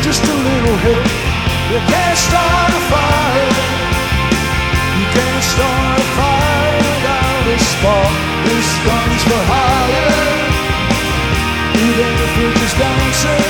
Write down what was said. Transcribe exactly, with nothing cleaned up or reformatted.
just a little help. You can't start a fire. You can't start a fire without a spark. This gun's for hire. Even if we're just dancing